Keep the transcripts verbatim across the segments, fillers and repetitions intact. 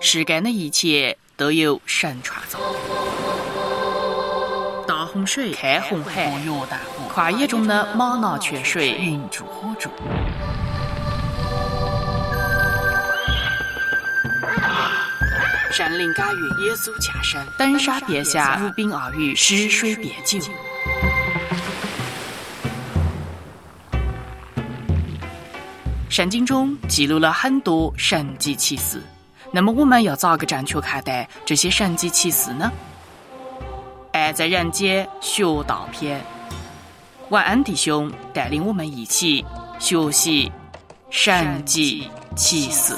世间的一切都有神创造。大洪水，开红海，约旦河，跨越中的玛瑙泉水，云柱火柱。山林感遇，耶稣降生，登山变下，无冰而雨，湿水变酒。圣经中记录了很多神迹奇事，那么我们要咋个正确看待这些神迹奇事呢？爱在人间学道篇，晚安弟兄带领我们一起学习神迹奇事。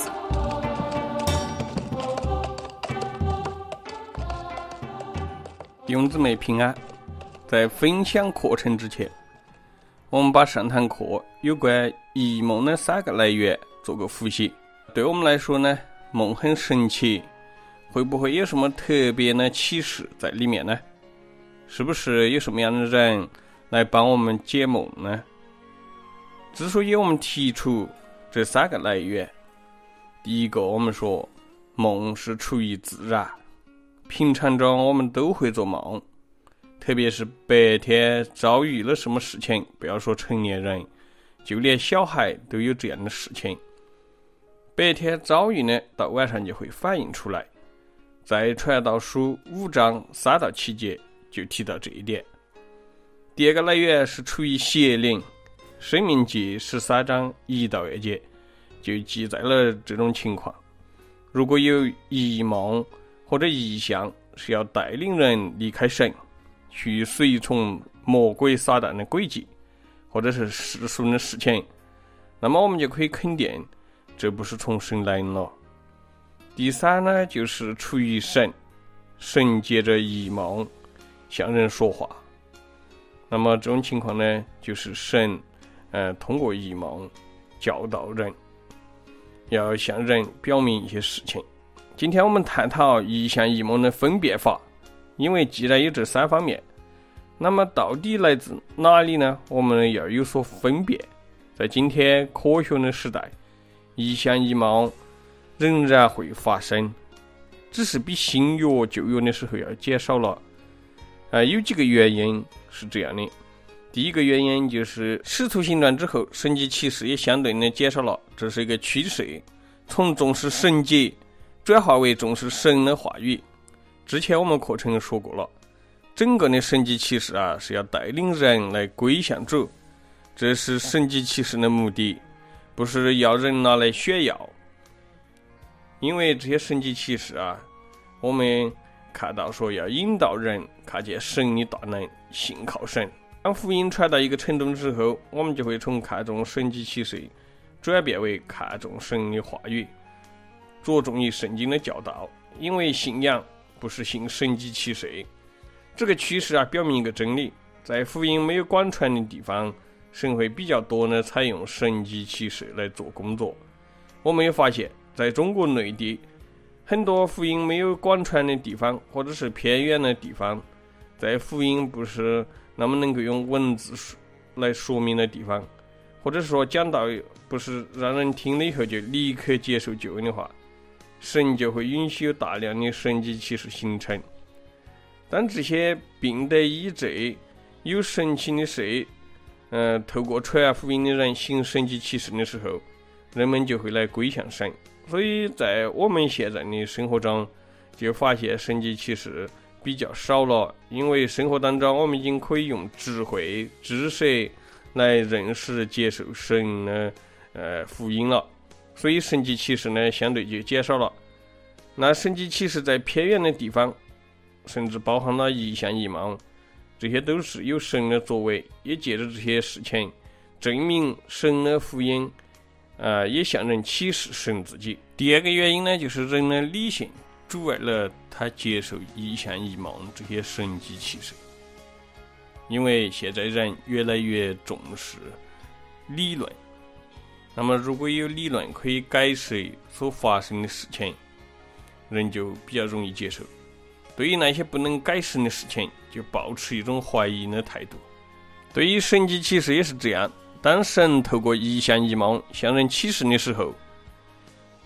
弟兄姊妹平安。在分享课程之前，我们把上堂课有关异梦的三个来源做个复习。对我们来说呢，梦很神奇，会不会有什么特别的启示在里面呢？是不是有什么样的人来帮我们解梦呢？之所以我们提出这三个来源，第一个我们说梦是出于自然，平常中我们都会做梦，特别是白天遭遇了什么事情，不要说成年人，就连小孩都有这样的事情，白天遭遇呢，到晚上就会反映出来。在传道书五章三到七节就提到这一点。第二个来源是出于邪灵，申命记十三章一到二节就记载了这种情况。如果有异梦或者异象，是要带领人离开神，去随从魔鬼撒旦的轨迹，或者是世俗的事情，那么我们就可以肯定这不是从神来了。第三呢，就是出于神，神借着异梦向人说话。那么这种情况呢，就是神呃通过异梦教导人，要向人表明一些事情。今天我们探讨异象异梦的分辨法，因为既然有这三方面，那么到底来自哪里呢？我们要有所分辨。在今天科学的时代，异象异梦仍然会发生，只是比新约旧约的时候要减少了。呃，有几个原因是这样的。第一个原因就是使徒行传之后，神迹奇事也相对的减少了，这是一个趋势，从重视神迹转化为重视神的话语。之前我们课程说过了，整个的神迹奇事啊，是要带领人来归向主，这是神迹奇事的目的，不是要人拿来炫耀。因为这些神迹奇事啊，我们看到说要引导人看见神的大能，信靠神。当福音传到一个程度之后，我们就会从看重神迹奇事转变为看重神的话语，着重于圣经的教导。因为信仰不是信神迹奇事。这个趋势啊，表明一个真理，在福音没有广传的地方，神会比较多的采用神迹奇事来做工作。我们也发现在中国内地很多福音没有广传的地方，或者是偏远的地方，在福音不是那么能够用文字来说明的地方，或者说讲到不是让人听了以后就立刻接受救恩的话，神就会允许有大量的神迹奇事形成。当这些病得医治、有神奇的事呃，透过传福音的人行神迹奇事的时候，人们就会来归向神。所以在我们现在的生活中，就发现神迹奇事比较少了，因为生活当中我们已经可以用智慧、知识来认识、接受神的呃福音了，所以神迹奇事呢相对就减少了。那神迹奇事在偏远的地方，甚至包含了异象异梦，这些都是有神的作为，也借着这些事情证明神的福音，呃，也向人启示神自己。第二个原因呢，就是人的理性阻碍了他接受异象异梦这些神迹奇事。因为现在人越来越重视理论，那么如果有理论可以解释所发生的事情，人就比较容易接受。对于那些不能解释的事情，就抱持一种怀疑的态度。对于神迹奇事也是这样，当神透过异象异梦向人启示的时候，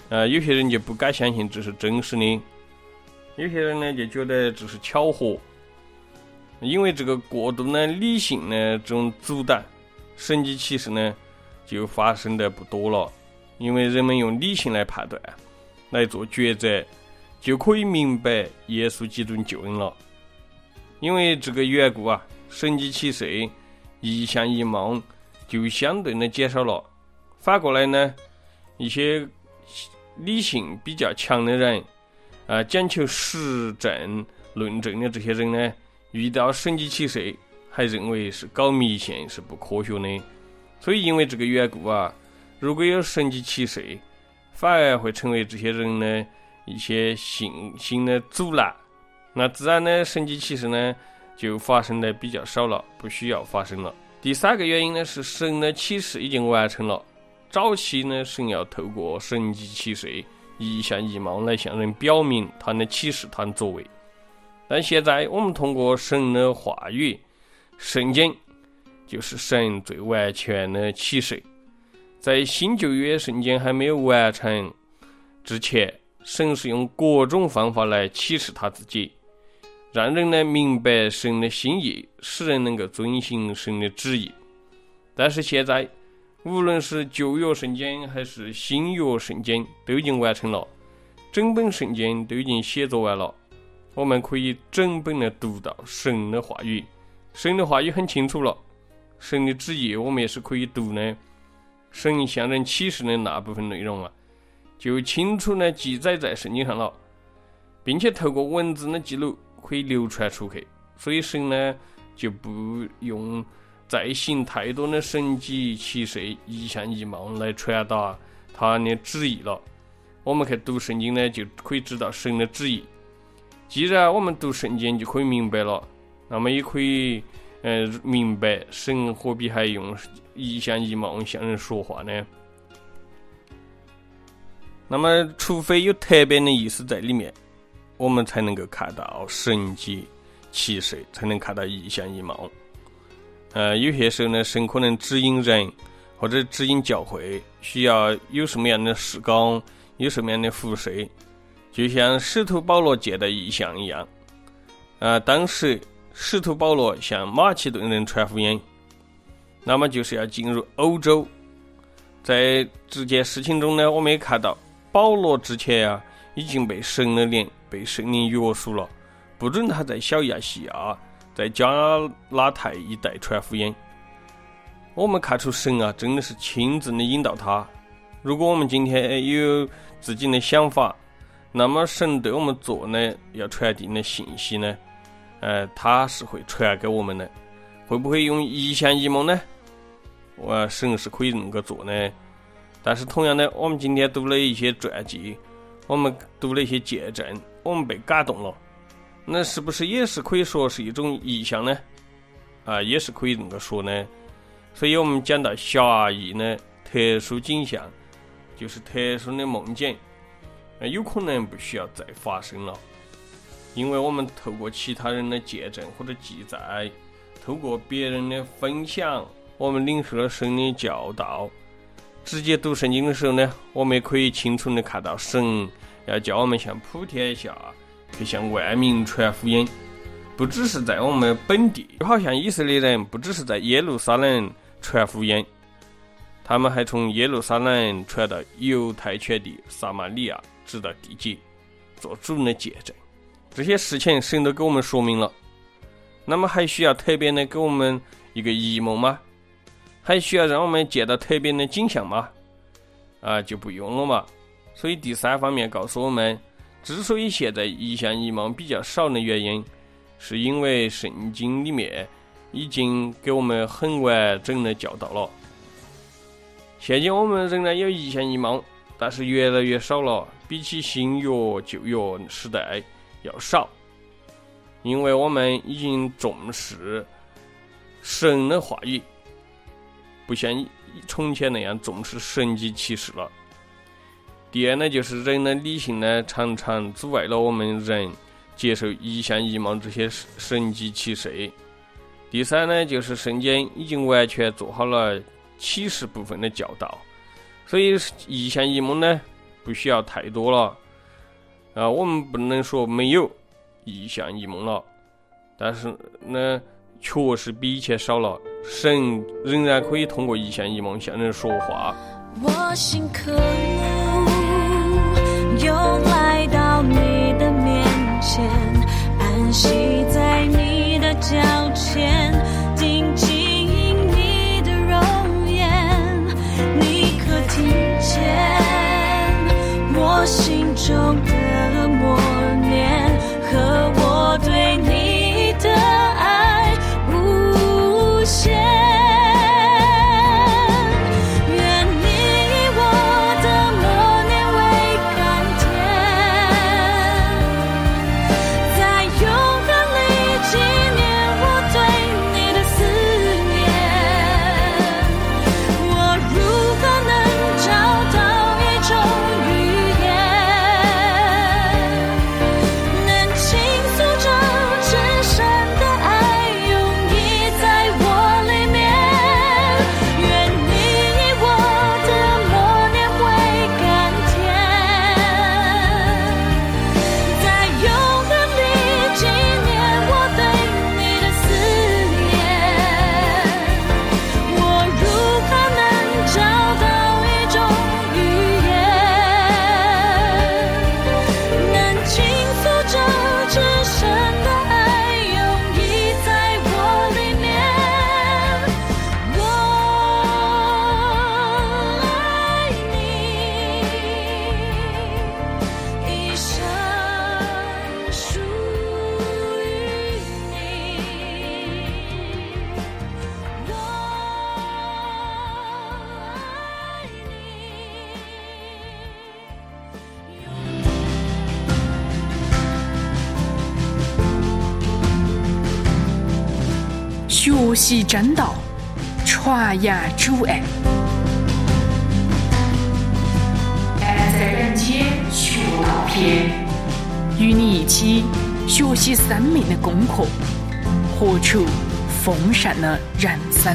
呃，有些人就不敢相信这是真实的，有些人呢就觉得这是巧合。因为这个过度呢理性呢这种阻挡，神迹奇事呢就发生的不多了。因为人们用理性来判断，来做抉择，就可以明白耶稣基督的救恩了。因为这个缘故啊，神迹奇事、异象异梦就相对的减少了。反过来呢，一些理性比较强的人，啊，讲求实证论证的这些人呢，遇到神迹奇事还认为是搞迷信，是不科学的。所以因为这个缘故啊，如果有神迹奇事，反而会成为这些人呢一些信心的阻拦，那自然呢神迹奇事呢就发生的比较少了，不需要发生了。第三个原因呢是神的启示已经完成了。早期呢神要透过神迹奇事、异象异梦来向人表明他的启示、他的作为，但现在我们通过神的话语，圣经就是神最完全的启示。在新旧约圣经还没有完成之前，神是用各种方法来启示他自己，让人呢明白神的心意，使人能够遵行神的旨意。但是现在无论是旧约圣经还是新约圣经都已经完成了，整本圣经都已经写作完了，我们可以整本的读到神的话语。神的话语很清楚了，神的旨意我们也是可以读的。神向人启示的那部分内容啊，就清楚的记载在圣经上了，并且透过文字的记录可以流传出去。所以神呢就不用再行太多的神迹奇事、异象异梦来传达他的旨意了。我们去读圣经呢就可以知道神的旨意。既然我们读圣经就可以明白了，那么也可以呃明白神何必还用异象异梦向人说话呢？那么除非有特别的意思在里面，我们才能够看到神迹奇事，才能看到异象异梦。呃，有些时候呢，神可能指引人或者指引教会，需要有什么样的事工，有什么样的服事，就像使徒保罗见到异象一样。呃，当时使徒保罗向马其顿人传福音，那么就是要进入欧洲。在这件事情中呢，我们也看到保罗之前啊已经被神的灵、被圣灵约束了，不准他在小亚细亚、在加拉太一带传福音。我们看出神啊真的是亲自的引导他。如果我们今天有自己的想法，那么神对我们做呢要传递的信息呢，呃，他是会传给我们的。会不会用异象异梦呢？我神是可以那个做呢。但是同样的，我们今天读了一些传记，我们读了一些见证，我们被感动了，那是不是也是可以说是一种异象呢？啊，也是可以那个说呢。所以我们讲到狭义呢，特殊景象，就是特殊的梦境，呃，有可能不需要再发生了，因为我们透过其他人的见证或者记载，透过别人的分享，我们领受了神的教导。直接读圣经的时候呢，我们也可以清楚地看到神要叫我们向普天下去向万民传福音，不只是在我们本地，就好像以色列人不只是在耶路撒冷传福音，他们还从耶路撒冷传到犹太全地、撒玛利亚，直到地极，做主人的见证。这些事情神都给我们说明了，那么还需要特别的给我们一个异梦吗？还需要让我们见到特别的景象吗？啊，就不用了嘛。所以第三方面告诉我们，之所以现在异象异梦比较少的原因，是因为圣经里面已经给我们很完整的教导了。现今我们仍然有异象异梦，但是越来越少了，比起新约旧约时代要少，因为我们已经重视神的话语，不像从前那样重视神迹奇事了。第二呢，就是人的理性呢，常常阻碍了我们人接受异象异梦这些神迹奇事。第三呢，就是圣经已经完全做好了启示部分的教导，所以异象异梦呢， 不需要太多了啊。我们不能说没有异象异梦了，但是呢，确实比以前少了。神仍然可以通过异象异梦向人说话。 我心渴慕，又来到你的面前，安息在你的脚前，定睛你的容颜。你可听见我心中的默念和我对你的爱无限。 学习真道，传扬主爱。爱在人间学道篇，与你一起学习生命的功课，活出丰盛的人生。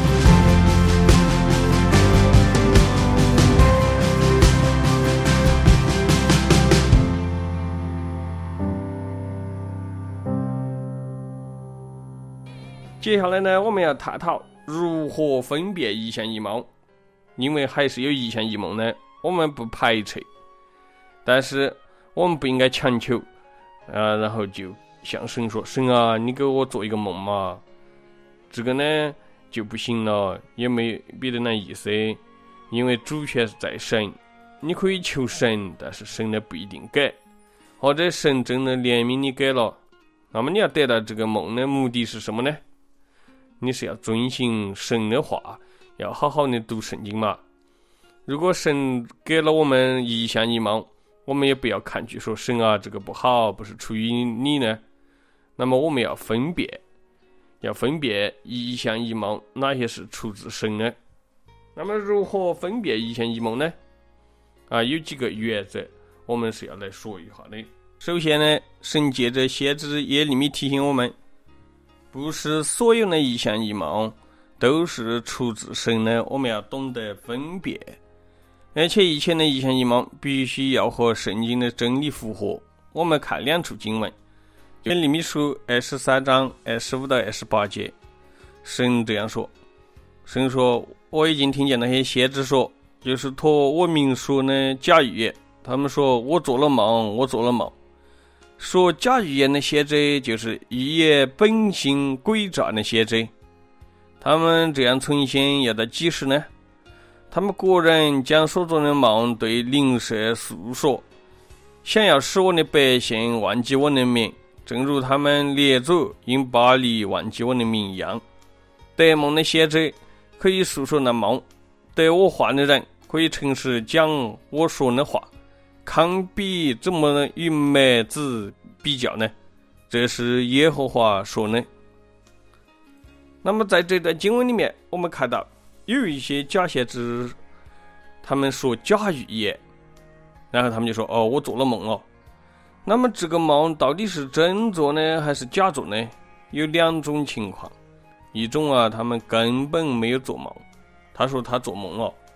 接下来呢，我们要探讨如何分辨异象异梦。因为还是有异象异梦呢，我们不排斥，但是我们不应该强求啊，然后就向神说：“神啊，你给我做一个梦嘛。”这个呢就不行了，也没别的那意思，因为主权是在神，你可以求神，但是神呢不一定给，或者神真的怜悯你给了，那么你要得到这个梦的目的是什么呢？你是要遵行神的话，要好好的读圣经嘛。如果神给了我们异象异梦，我们也不要抗拒说神啊，这个不好，不是出于你呢。那么我们要分辨，要分辨异象异梦哪些是出自神的。那么如何分辨异象异梦呢？啊，有几个原则我们是要来说一下的。首先呢，神借着先知耶利米提醒我们，不是所有的异象异梦都是出自神的，我们要懂得分辨。而且一切的异象异梦必须要和圣经的真理符合。我们看两处经文，耶利米书二十三章二十五到二十八节，神这样说：神说，我已经听见那些先知说，就是托我名说的假预言，他们说我做了梦，我做了梦。说假预言的先知就是预言本性诡诈的先知，他们这样存心要到几时呢？他们个人将所做的梦对邻舍诉说，想要使我的百姓忘记我的名，正如他们列祖因巴力忘记我的名一样。得梦的先知可以诉说那梦，得我话的人可以诚实讲我说的话。堪比怎么与麦子比较呢？这是耶和华说的。那么在这段经文里面，我们看到有一些假先知，他们说假预言，然后他们就说：“哦，我做了梦了。”那么这个梦到底是真做呢，还是假做呢？有两种情况，一种啊，他们根本没有做梦，他说他做梦了；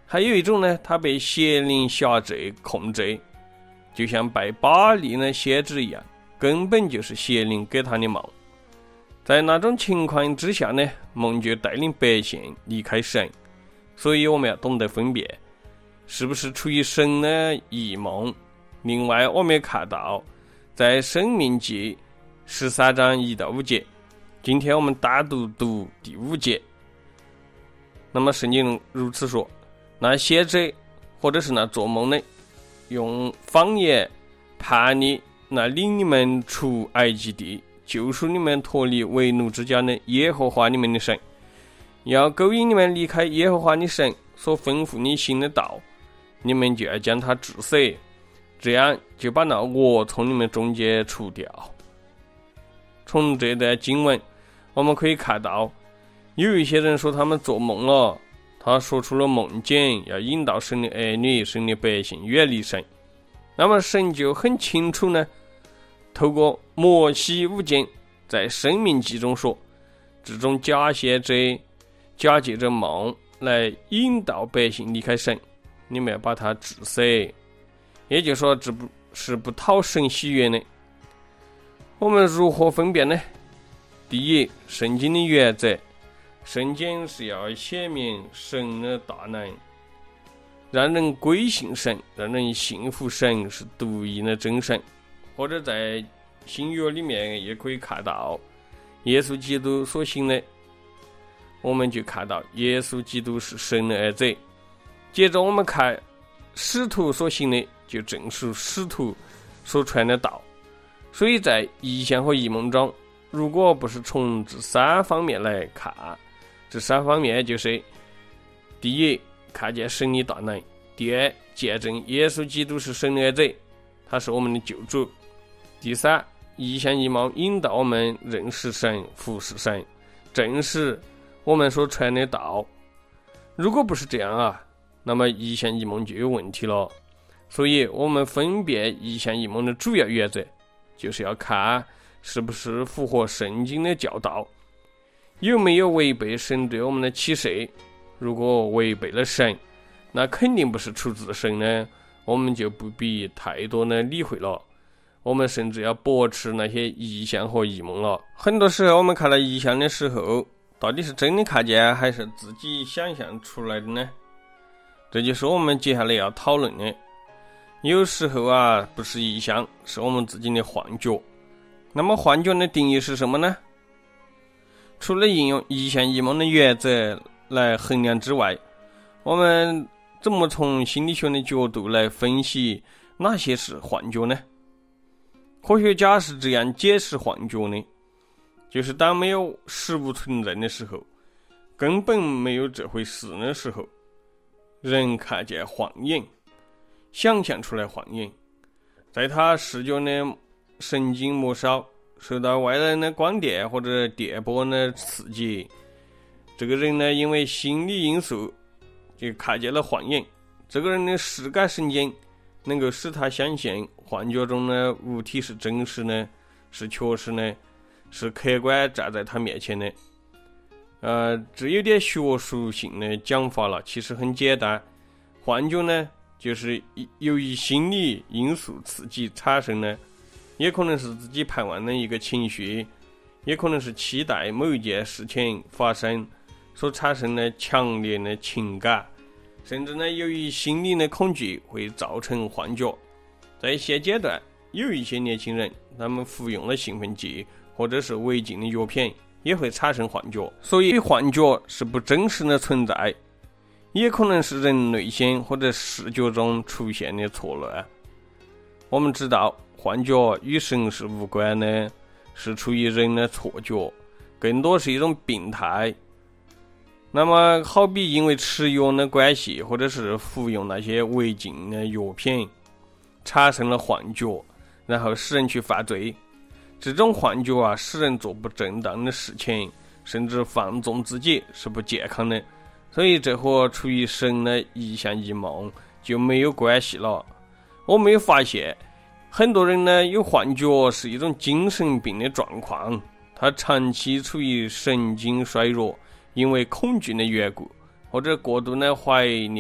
还有一种呢，他被邪灵辖制控制，就像拜巴力的先知一样，根本就是邪灵给他的梦。在那种情况之下呢，梦就带领百姓离开神。所以我们要懂得分辨是不是出于神的异梦。另外我们也看到在申命记十三章一到五节，今天我们单独读第五节。那么圣经如此说，那先知或者是那做梦的用谎言叛逆那领你们出埃及地救赎你们脱离为奴之家的耶和华你们的神，要勾引你们离开耶和华你神所吩咐你行的道，你们就要将他治死，这样就把那恶从你们中间除掉。从这段经文我们可以看到，有一些人说他们做梦了，他说出了梦境，要引导神的儿女神的百姓远离神。那么神就很清楚呢，透过摩西五经在申命记中说，这种假先知假借着梦来引导百姓离开神，你们要把他治死，也就是说这不是不讨神喜悦的。我们如何分辨呢？第一，圣经的原则，圣经是要显明神的大能，让人归信神，让人信服神是独一的真神。或者在新约里面也可以看到耶稣基督所行的，我们就看到耶稣基督是神的儿子。接着我们看使徒所行的，就正是使徒所传的道。所以在异象和异梦中，如果不是从这三方面来看，这三方面就是第一，看见神的大能；第二，见证耶稣基督是神的儿子，他是我们的救主；第三，异象异梦引导我们认识神、服侍神，正是我们所传的道。如果不是这样啊，那么异象异梦就有问题了。所以我们分辨异象异梦的主要原则，就是要看是不是符合圣经的教导，有没有违背神对我们的启示。如果违背了神，那肯定不是出自神呢，我们就不必太多的理会了，我们甚至要驳斥那些异象和异梦了。很多时候我们看到异象的时候，到底是真的看见还是自己想象出来的呢？这就是我们接下来要讨论的。有时候啊，不是异象，是我们自己的幻觉。那么幻觉的定义是什么呢？除了应用异象异梦的原则来衡量之外，我们怎么从心理学的角度来分析哪些是幻觉呢？科学家是这样解释幻觉的，就是当没有实物存在的时候，根本没有这回事的时候，人看见幻影，想象出来幻影，在他视觉的神经末梢受到外来的光电或者电波的刺激，这个人呢因为心理因素就看见了幻影，这个人的视感神经能够使他相信幻觉中的物体是真实的，是确实的，是客观站在他面前的。呃，这有点学术性的讲法了，其实很简单。幻觉呢就是由于心理因素刺激产生的，也可能是自己盼望的一个情绪，也可能是期待某一件事情发生所产生的强烈的情感，甚至呢由于心理的恐惧会造成幻觉。在现阶段，有一些年轻人他们服用了兴奋剂或者是违禁的药品，也会产生幻觉。所以幻觉是不真实的存在，也可能是人内心或者视觉中出现的错乱。我们知道幻觉与神是无关的，是出于人的错觉，更多是一种病态。那么好比因为吃药的关系，或者是服用那些违禁的药品，产生了幻觉，然后使人去犯罪。这种幻觉啊，使人做不正当的事情，甚至放纵自己，是不健康的。所以这和出于神的异象异梦就没有关系了。我没有发现很多人呢有幻觉是一种精神病的状况，他长期处于神经衰弱，因为恐惧的缘故，或者过度的怀念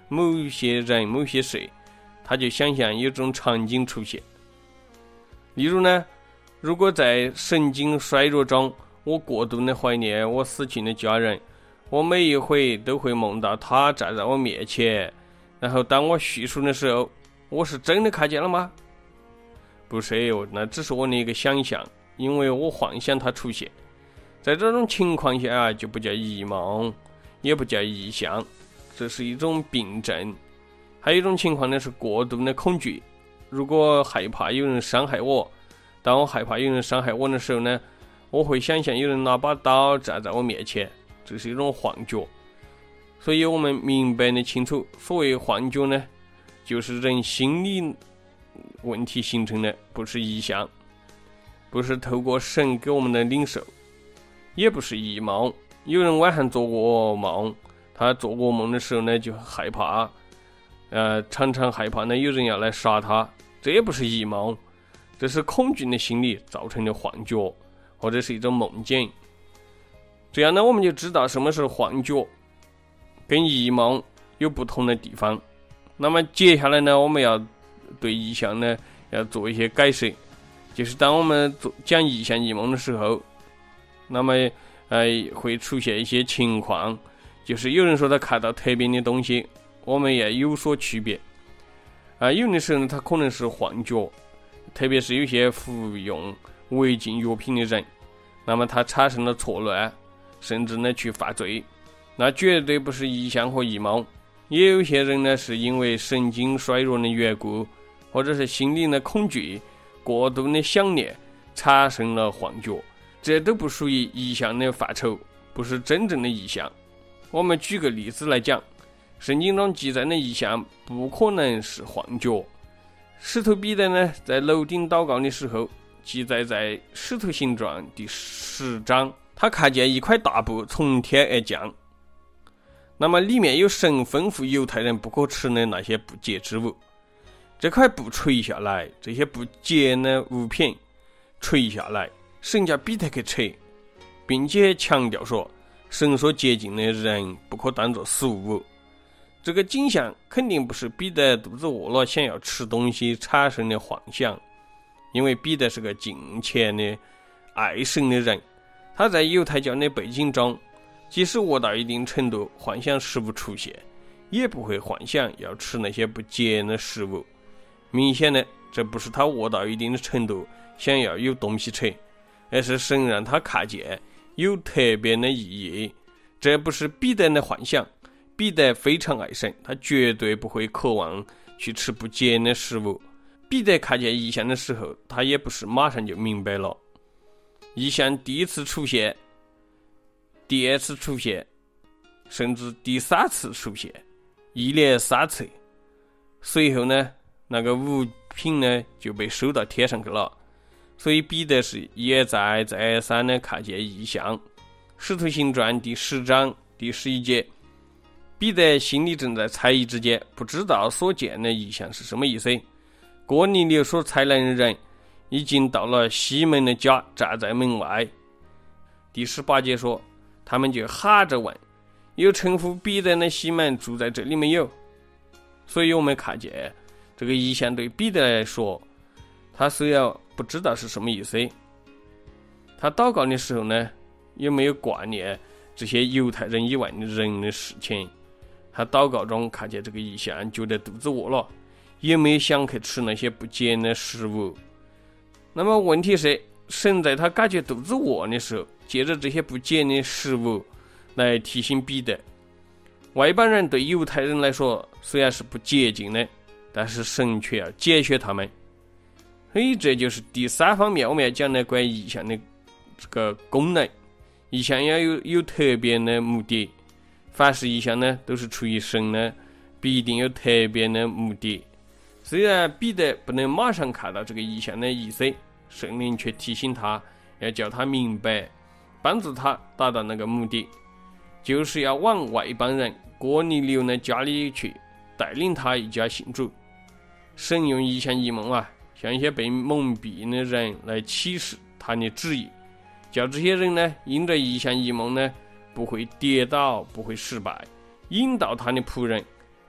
某些人某些事，他就想象有这种场景出现。例如呢，如果在神经衰弱中，我过度的怀念我死去的家人，我每一回都会梦到他站在我面前，然后当我叙述的时候，我是真的看见了吗？不是，那只是我的一个想象，因为我幻想它出现。在这种情况下啊，就不叫异梦，也不叫异象，这是一种病症。还有一种情况呢，是过度的恐惧。如果害怕有人伤害我，当我害怕有人伤害我的时候呢，我会想象有人拿把刀站在我面前，这是一种幻觉。所以我们明白的清楚，所谓幻觉呢，就是人心理问题形成的，不是异象，不是透过神给我们的领受，也不是异梦。有人晚上做噩梦，他做噩梦的时候呢，就害怕，呃，常常害怕呢有人要来杀他，这也不是异梦，这是恐惧的心理造成的幻觉，或者是一种梦境。这样呢，我们就知道什么是幻觉，跟异梦有不同的地方。那么接下来呢，我们要对异象呢要做一些改设，就是当我们做讲异象异梦的时候，那么呃会出现一些情况，就是有人说他看到特别的东西，我们也有所区别。啊、呃，有的时候呢，他可能是幻觉，特别是有些服用违禁药品的人，那么他产生了错乱，甚至呢去犯罪，那绝对不是异象和异梦。也有些人呢，是因为神经衰弱的缘故，或者是心理的恐惧、过度的想念，产生了幻觉，这都不属于异象的范畴，不是真正的异象。我们举个例子来讲，圣经中记载的异象不可能是幻觉。使徒彼得呢，在楼顶祷告的时候，记载在使徒行传第十章，他看见一块大布从天而降，那么里面有神吩咐犹太人不可吃的那些不洁之物。这块布垂下来，这些不洁的物品垂下来，神叫彼得去吃，并且强调说，神所洁净的人不可当作俗物。这个景象肯定不是彼得肚子饿了想要吃东西产生的幻想，因为彼得是个敬虔的爱神的人，他在犹太教的背景中，即使饿到一定程度幻想食物出现，也不会幻想要吃那些不洁的食物。明显的，这不是他饿到一定的程度想要有东西吃，而是神让他看见有特别的意义。这不是彼得的幻想，彼得非常爱神，他绝对不会渴望去吃不洁的食物。彼得看见异象的时候，他也不是马上就明白了。异象第一次出现，第二次出现，甚至第三次出现，一连三次，随后呢，那个物品呢就被收到天上去了。所以彼得是一而再再而三的看见异象。使徒行传第十章第十一节，彼得心里正在猜疑之间，不知道所见的异象是什么意思。哥尼流所差来的人已经到了西门的家，站在门外。第十八节说，他们就喊着问，有称呼彼得的西门住在这里没有？所以我们看见这个异象对彼得来说，他虽然不知道是什么意思，他祷告的时候呢，也没有挂念这些犹太人以外的人的事情。他祷告中看见这个异象，觉得肚子饿了，也没想去吃那些不洁的食物。那么问题是，神在他感觉肚子饿的时候，借着这些不洁的食物来提醒彼得。外邦人对犹太人来说虽然是不洁净的，但是神却要拣选他们。所以这就是第三方面我们要讲的关于异象的这个功能。异象要有有特别的目的，凡是异象呢都是出于神呢，必定有特别的目的。虽然彼得不能马上看到这个异象的意思，圣灵却提醒他，要叫他明白，帮助他达到那个目的，就是要往外邦人哥尼流的家里去，带领他一家信主。神用异象异梦啊，向一些被蒙蔽的人来启示他的旨意，叫这些人呢，因着异象异梦呢，不会跌倒，不会失败，引导他的仆人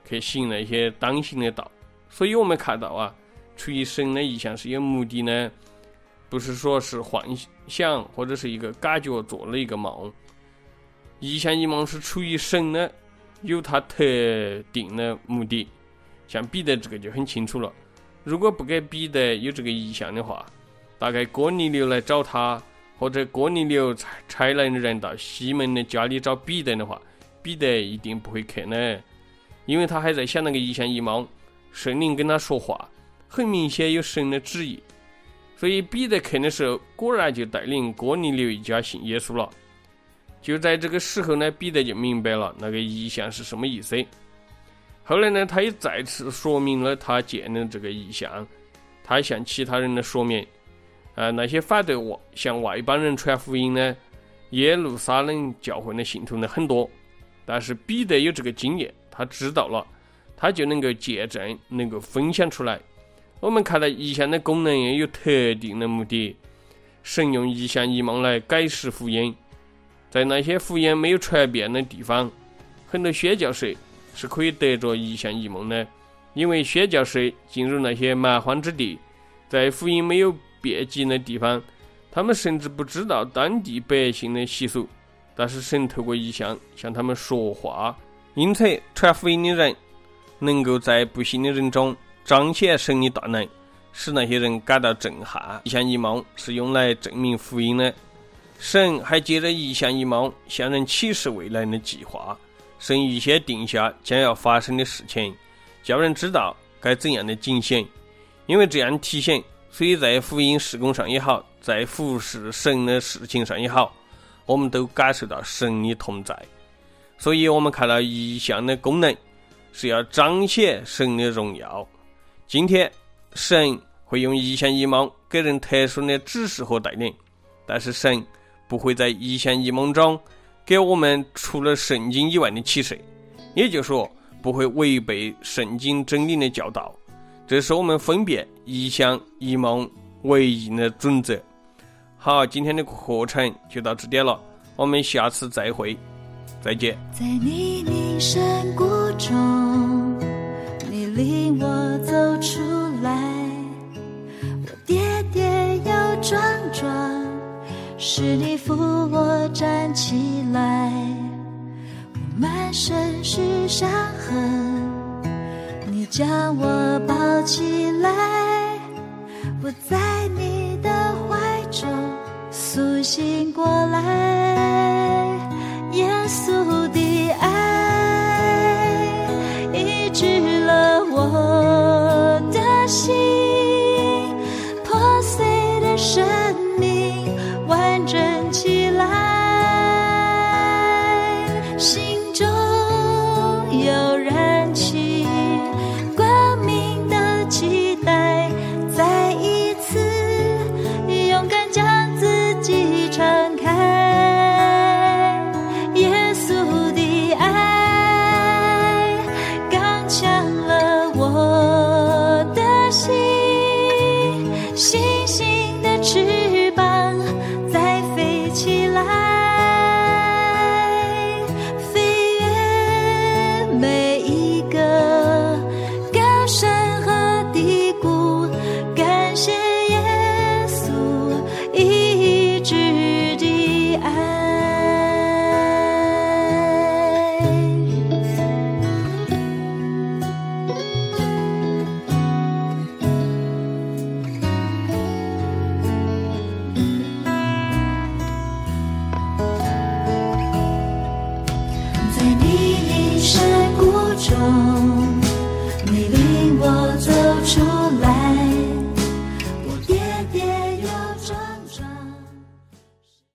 去行那些当行的道。所以我们看到啊，出于神的意象是有目的呢，不是说是幻想或者是一个感觉做了一个梦。意象异梦是出于神的，有他特定的目的。像彼得这个就很清楚了，如果不给彼得有这个意象的话，大概哥尼流来找他，或者哥尼流差来的人到西门的家里找彼得的话，彼得一定不会去呢，因为他还在想那个意象异梦，圣灵跟他说话，很明显有神的旨意。所以彼得去的时候，果然就带领哥尼流一家信耶稣了。就在这个时候呢，彼得就明白了那个意象是什么意思。后来呢，他也再次说明了他见的这个意象，他向其他人的说明。呃，那些反对我向外邦人传福音呢，耶路撒冷教会的信徒呢很多，但是彼得有这个经验，他知道了，他就能够见证，能够分享出来。我们看到意象的功能也有特定的目的，神用意象异梦来解释福音。在那些福音没有传遍的地方，很多宣教士是可以得着意象异梦的，因为宣教士进入那些蛮荒之地，在福音没有遍及的地方，他们甚至不知道当地百姓的习俗，但是神透过意象向他们说话。因此传福音的人能够在不信的人中彰显神的大能，使那些人感到震撼。意象异梦是用来证明福音的，神还借着意象异梦向人启示未来的计划。神预先定下将要发生的事情，叫人知道该怎样的警醒。因为这样提醒，所以在福音事工上也好，在服侍神的事情上也好，我们都感受到神的同在。所以我们看到意象的功能是要彰显神的荣耀。今天神会用意象异梦给人特殊的指示和带领，但是神不会在意象异梦中给我们除了圣经以外的启示，也就是说不会违背圣经真理的教导。这是我们分辨意象异梦唯一的准则。好，今天的课程就到这点了，我们下次再会，再见。 在泥泞山谷中，你领我走出来，我跌跌又撞撞，是你扶我站起来，我满身是伤痕，你将我抱起来，我在你的怀中苏醒过来。耶稣的爱医治了我的心，破碎的生命完整起来，心中有燃起光明的期待，再一次勇敢将自己敞开。耶稣的爱刚强了我的心，星星的翅膀再飞起来，飞越每一个高山和低谷，感谢耶稣医治的爱。在泥泞山谷中，